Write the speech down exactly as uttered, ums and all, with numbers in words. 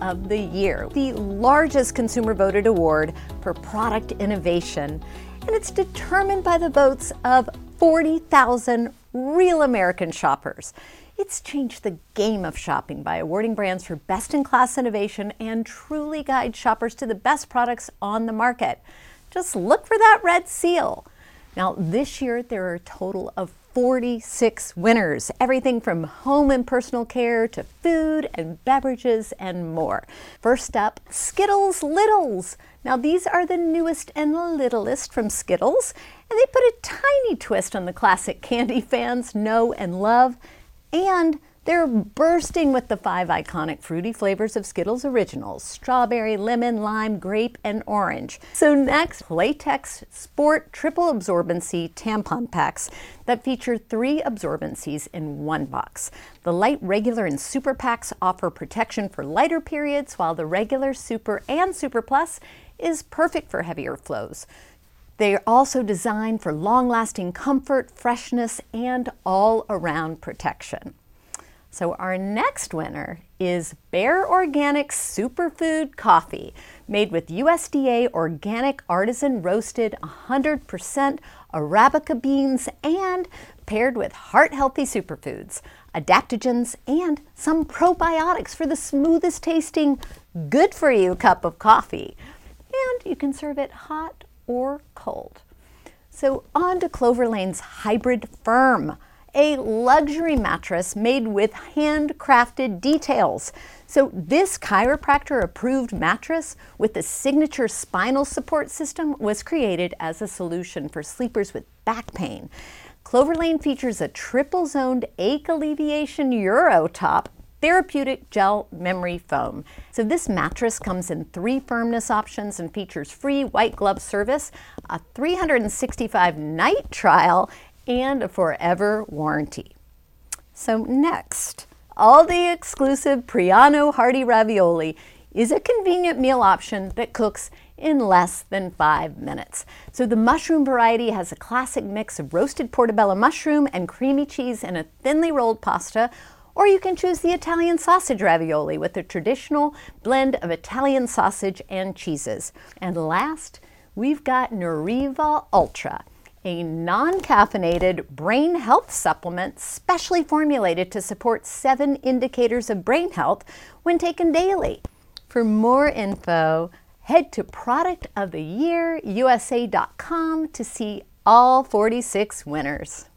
of the Year, the largest consumer voted award for product innovation. And it's determined by the votes of forty thousand real American shoppers. It's changed the game of shopping by awarding brands for best-in-class innovation and truly guide shoppers to the best products on the market. Just look for that red seal. Now, this year, there are a total of forty-six winners, everything from home and personal care to food and beverages and more. First up, Skittles Littles. Now, these are the newest and littlest from Skittles, and they put a tiny twist on the classic candy fans know and love, and they're bursting with the five iconic fruity flavors of Skittles Originals: strawberry, lemon, lime, grape, and orange. So next, Playtex Sport Triple Absorbency tampon packs that feature three absorbencies in one box. The light, regular, and super packs offer protection for lighter periods, while the regular, super, and super plus is perfect for heavier flows. They are also designed for long-lasting comfort, freshness, and all-around protection. So our next winner is Bare Organic Superfood Coffee, made with U S D A organic artisan roasted one hundred percent Arabica beans and paired with heart-healthy superfoods, adaptogens, and some probiotics for the smoothest tasting, good-for-you cup of coffee. And you can serve it hot or cold. So on to Clover Lane's Hybrid Firm, a luxury mattress made with handcrafted details. So this chiropractor-approved mattress with the signature spinal support system was created as a solution for sleepers with back pain. Clover Lane features a triple-zoned ache alleviation Eurotop therapeutic gel memory foam. So this mattress comes in three firmness options and features free white glove service, a three hundred sixty-five night trial, and a forever warranty. So next, Aldi exclusive Priano Hearty Ravioli is a convenient meal option that cooks in less than five minutes. So the mushroom variety has a classic mix of roasted portobello mushroom and creamy cheese in a thinly rolled pasta, or you can choose the Italian sausage ravioli with a traditional blend of Italian sausage and cheeses. And last, we've got Nuriva Ultra, a non-caffeinated brain health supplement specially formulated to support seven indicators of brain health when taken daily. For more info, head to product of the year U S A dot com to see all forty-six winners.